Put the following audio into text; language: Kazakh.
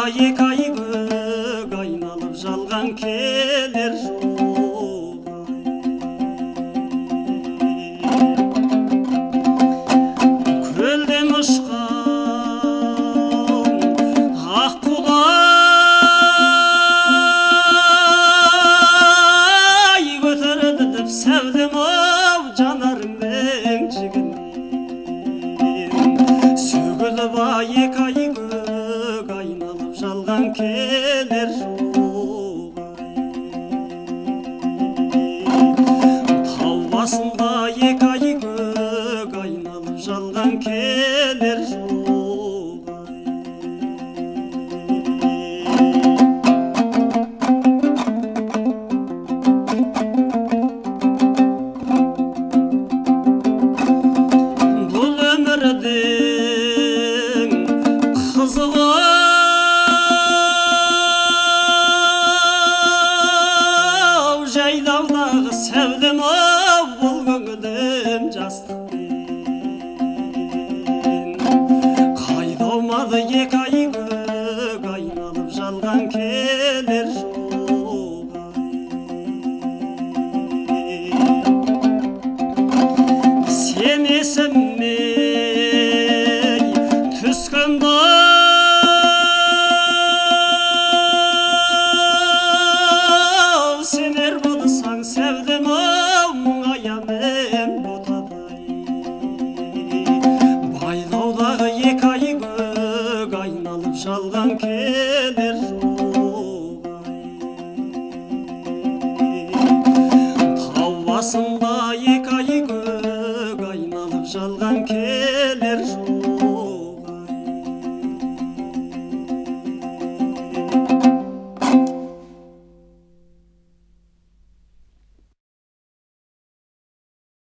екі ай көк айналып жалған келер жоқ. Көлден ұшқан ақ құдай көтерді деп сәудем ау жанарыңмен жігінен. Сөгіліп екі ай көк айналып жалған келер жоқ. Тау басында екі ай көк айналып жалған келер жоқ. Бұл өмірдің қызығы жайлаудағы сәулем ау, бұл көңілім жастықпен. Қайда аумады екі ай көк айналып жалған келер жоқ. Сен есімей түскенде сенер болсаң сәулем ау, мұңаямен ботадай. Байлаудағы екі ай көк айналып жалған келер жоқ. Тау басында